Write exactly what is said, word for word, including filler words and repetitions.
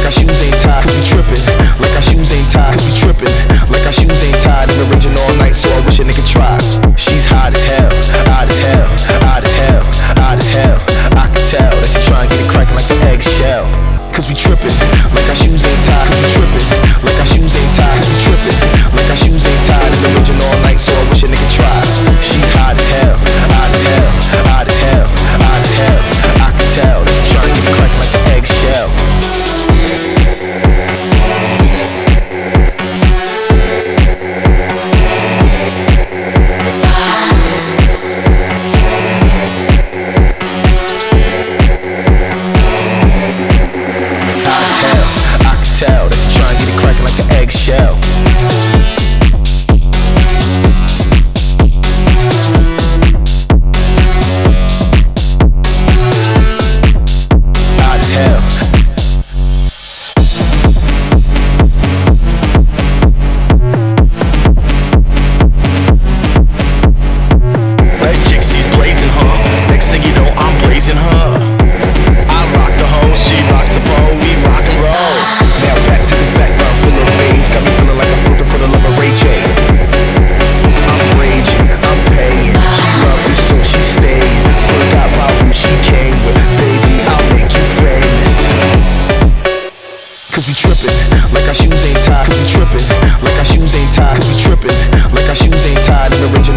our shoes ain't tied, cause we trippin'. Like our shoes ain't tied, cause we trippin'. Like our shoes ain't tied, and raging all night, so I wish a nigga tried. She's hot as hell, hot as hell, hot as hell, hot as hell. I can tell that she tryna get it crackin' like the eggshell. Cause we trippin', like our shoes ain't tied, cause we trippin'. Like our shoes ain't tied, cause we trippin'. Like our shoes ain't tied, and raging all night, so I wish a nigga tried. She's hot as hell, hot as hell, hot as hell, hot as hell. I can tell that she tryna get it crackin' like the eggshell. Tell that she tryna get it crackin' like an eggshell. Hot as hell. Nice chick, she's blazing, huh? Next thing you know, I'm blazing her. I rock the hoe, she rocks the bow, we rock and roll. Now back to this background full of babes, got me feeling like a filter for the love of Ray J. I'm raging, I'm paying, she loves it so she staying. Forgot about who she came with, baby, I'll make you famous. Cause we trippin', like our shoes ain't tied, cause we trippin'. Like our shoes ain't tied, cause we trippin'. Like our shoes ain't tied, and the